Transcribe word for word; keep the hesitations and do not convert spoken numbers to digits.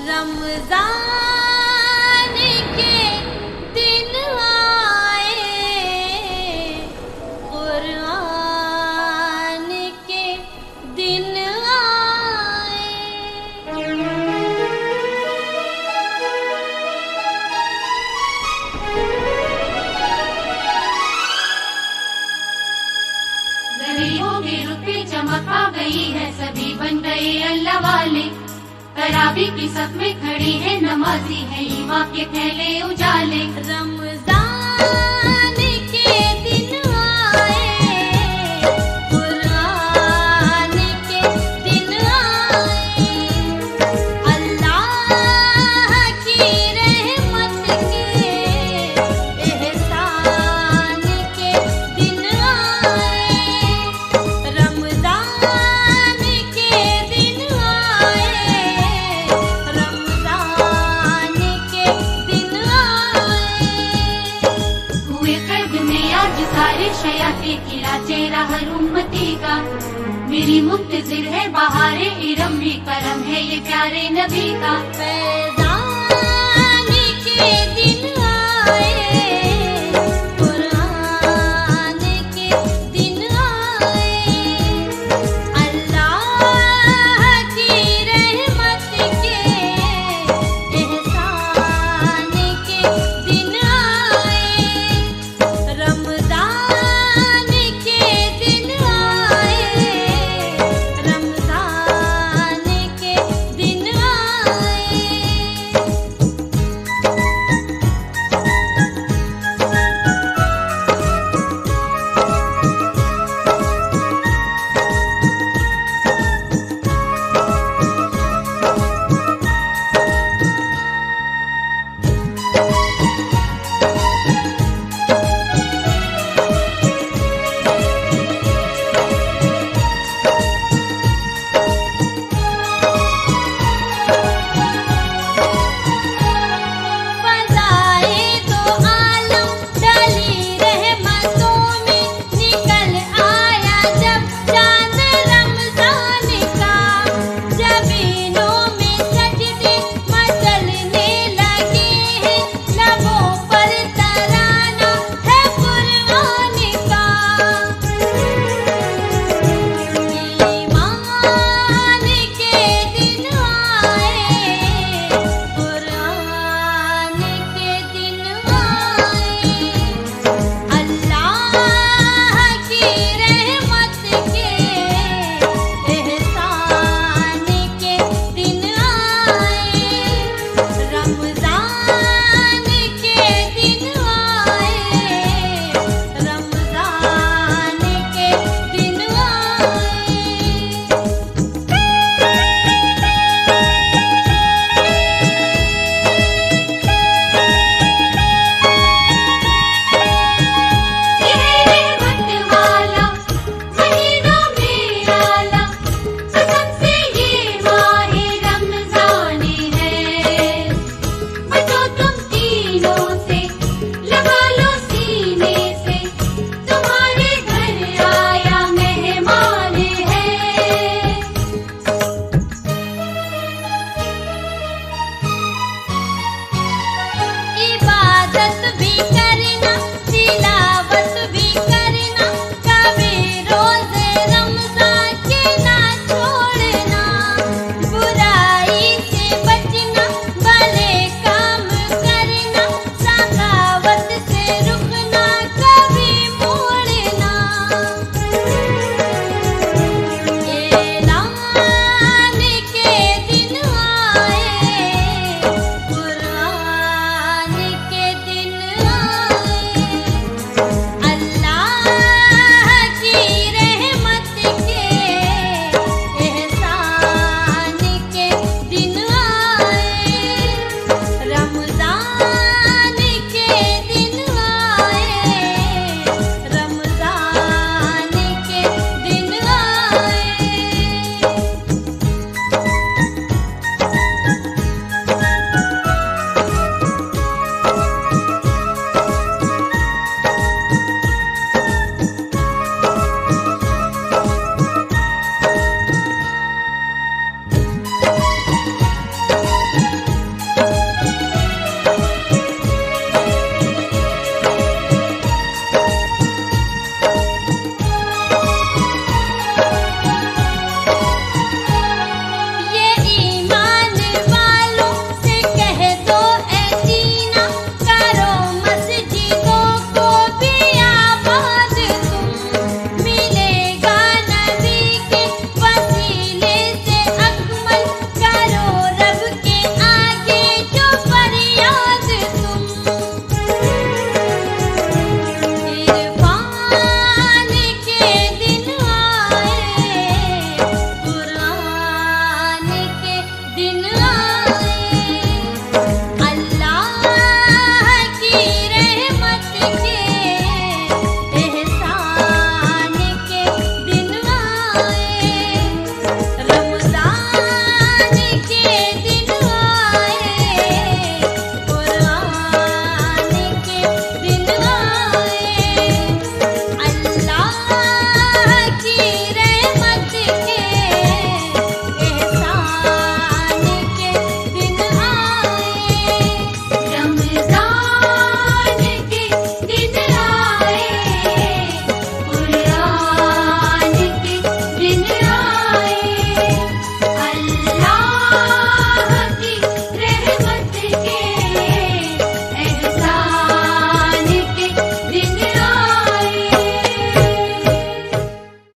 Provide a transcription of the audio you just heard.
रमजान के दिन आए, कुरान के दिन आए। गरीबों के रुपए चमक आ गई है, सभी बन गए अल्लाह वाले। तरावी की सफ में खड़ी है, नमाजी है ईमा के पहले उजाले। रमजान के दिन आए, कुरान के दिन आए, अल्लाह की रहमत के एहसान के दिन आए। रमजान के दिन आए, रमजान के दिन आए। हुए कर्ब में आज सारे शयाते खिला चेहरा हर उम्मती का। मेरी मुक्तजिर है बहारे इरम भी करम है ये प्यारे नबी का।